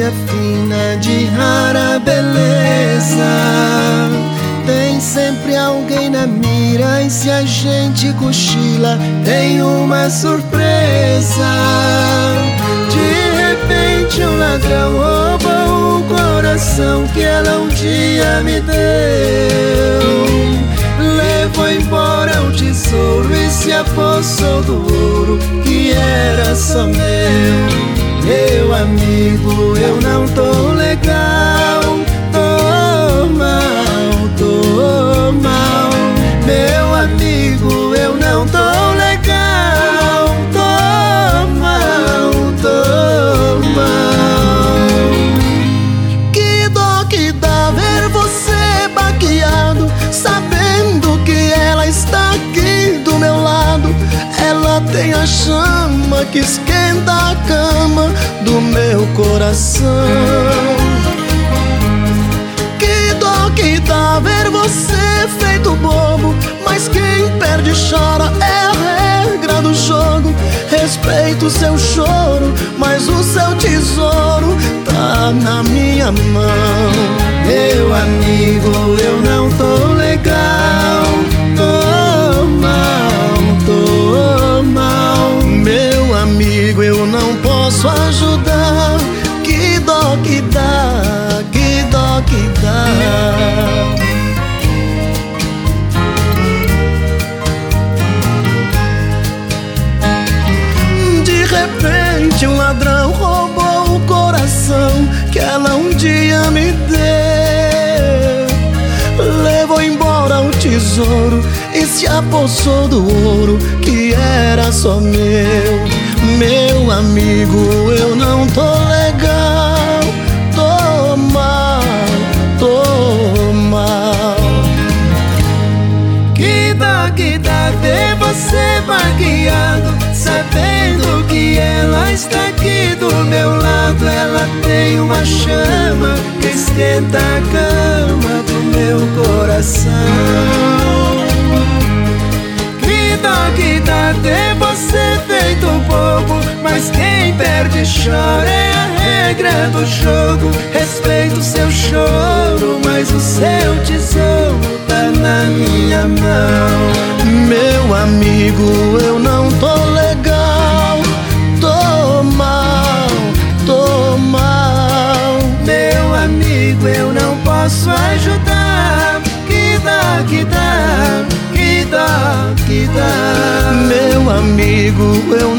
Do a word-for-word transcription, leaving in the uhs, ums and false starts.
joia fina de rara beleza. Tem sempre alguém na mira, e se a gente cochila tem uma surpresa. De repente um ladrão rouba o coração que ela um dia me deu. Levou embora o tesouro e se apossou do ouro que era só meu. Meu amigo, eu não tô legal, tô mal, tô mal. Meu amigo, eu não tô legal, tô mal, tô mal. Que dó que dá ver você baqueado, sabendo que ela está aqui do meu lado. Ela tem a chama que esquenta a cama do meu coração. Que dó que dá ver você feito bobo, mas quem perde chora, é a regra do jogo. Respeito o seu choro, mas o seu tesouro tá na minha mão. Meu amigo, eu não tô legal, tô mal, tô mal. Meu amigo, eu não posso ajudar. Que dó que dá, que dó que dá. De repente um ladrão roubou o coração que ela um dia me deu. Levou embora o tesouro e se apossou do ouro que era só meu. Meu amigo, eu não tô legal, tô mal, tô mal. Que dó que dá ver você baqueado, sabendo que ela está aqui do meu lado. Ela tem uma chama que esquenta a cama do meu coração. Que dó que dá ter você feito bobo, mas quem perde chora, é a regra do jogo. Respeito o seu choro, mas o seu tesouro tá na minha mão. Meu amigo, eu não tô legal, tô mal, tô mal. Meu amigo, eu não posso ajudar. Que dá, que dá, que dá, que dá. Meu amigo, eu